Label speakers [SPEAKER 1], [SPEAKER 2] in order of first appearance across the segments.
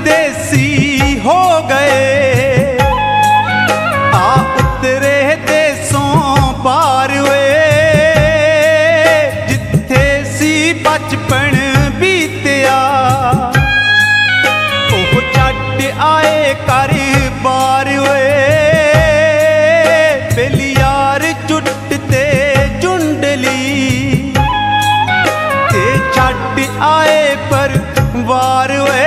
[SPEAKER 1] ਦੇਸੀ ਹੋ ਗਏ, ਆ ਉਤਰੇ ਦੇਸੋਂ ਪਾਰ ਵੇ, ਜਿੱਥੇ ਸੀ ਬਚਪਨ ਬੀਤਿਆ ਉਹ ਛੱਡ ਆਏ ਘਰ ਬਾਰ ਵੇ, ਬੇਲੀ ਯਾਰ ਜੁੱਟ ਤੇ ਜੁੰਡਲੀ ਤੇ ਛੱਡ ਆਏ ਪਰਿਵਾਰ ਵੇ,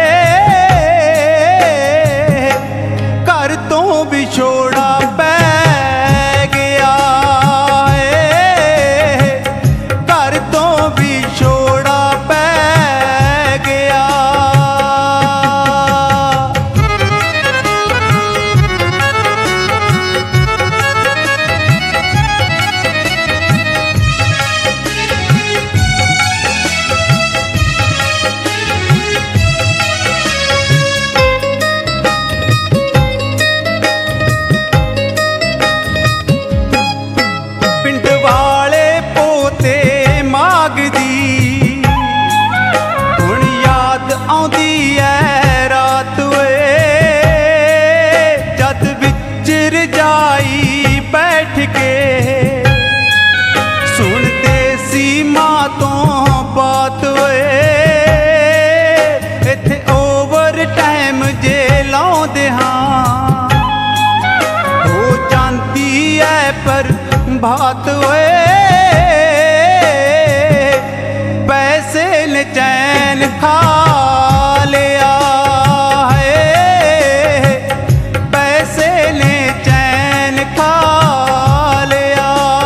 [SPEAKER 1] ਘਰ ਤੋਂ ਵਿਛੋੜਾ ਪੈ ਗਿਆ ਏ, ਘਰ ਤੋਂ ਵਿਛੋੜਾ ਪੈ ਗਿਆ। ਪਿੰਡ ਵਾਲੇ ਪੋਤੇ ਮਾਗਦੀ ਹੁਣ ਯਾਦ ਆਉਂਦੀ ਐ ਰਾਤ ਵੇ, ਜਦ ਵਿੱਚ ਰਜਾਈ ਬੈਠ ਕੇ ਸੁਣਦੇ ਸੀ ਮਾਂ ਤੋਂ ਬਾਤ ਵੇ, ਇੱਥੇ ਓਵਰ ਟਾਈਮ ਜੇ ਲਾਉਂਦੇ ਹਾਂ ਹੋ ਜਾਂਦੀ ਐ ਪਰ ਬਾਤ ਵੇ, ਪੈਸੇ ਨੇ ਚੈਨ ਖਾ ਲਿਆ ਹੈ, ਪੈਸੇ ਨੇ ਚੈਨ ਖਾ ਲਿਆ।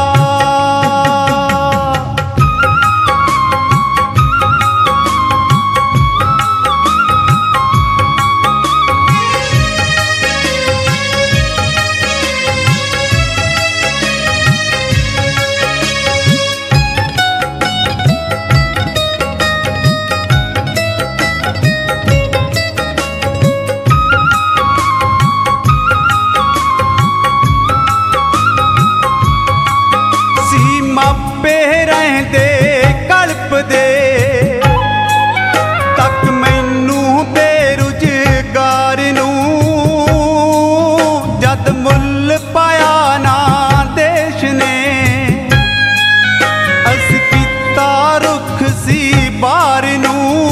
[SPEAKER 1] ਮਾਪੇ ਰਹਿੰਦੇ ਕਲਪਦੇ ਤੱਕ ਮੈਨੂੰ ਬੇਰੁਜ਼ਗਾਰ ਨੂੰ, ਜਦ ਮੁੱਲ ਪਾਇਆ ਨਾ ਦੇਸ਼ ਨੇ ਅਸ ਕੀਤਾ ਰੁੱਖ ਸੀ ਬਾਰ ਨੂੰ,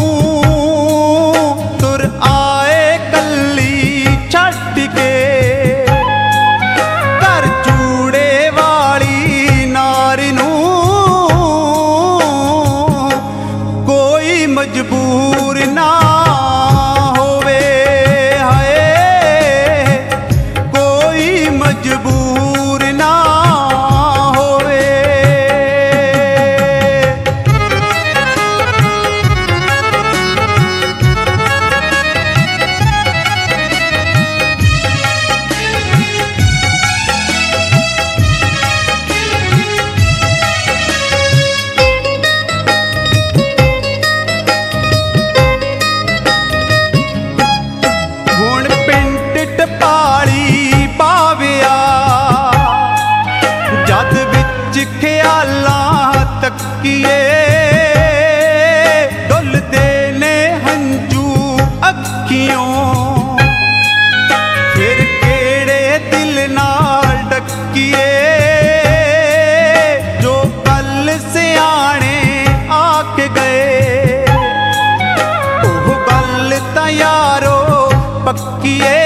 [SPEAKER 1] ਤੁਰ ਆਏ ਕੱਲੀ ਛੱਡ ਕੇ ਘਰ ਚੂੜੇ ਵਾਲੀ ਨਾਰ ਨੂੰ, ਕੋਈ ਮਜਬੂਰ ਨਾ ਹੋਵੇ ਹਾਏ, ਕੋਈ ਮਜਬੂਰ ਨਾ ਹੋਵੇ। ਹੁਣ ਪਿੰਡ ਟਪਾਲੀ ਪਾਵਿਆ, ਜਦ ਵਿੱਚ ਖਿਆਲਾਂ ਤੱਕੀਏ ਡੁੱਲਦੇ ਨੇ ਹੰਝੂ ਅੱਖੀਓਂ, ਫਿਰ ਕਿਹੜੇ ਦਿਲ ਨਾਲ ਡੱਕੀਏ, ਜੋ ਕੱਲ ਸਿਆਣੇ ਆਖ ਗਏ ਉਹ ਗੱਲ ਤਾਂ ਯਾਰੋ ਪੱਕੀਏ,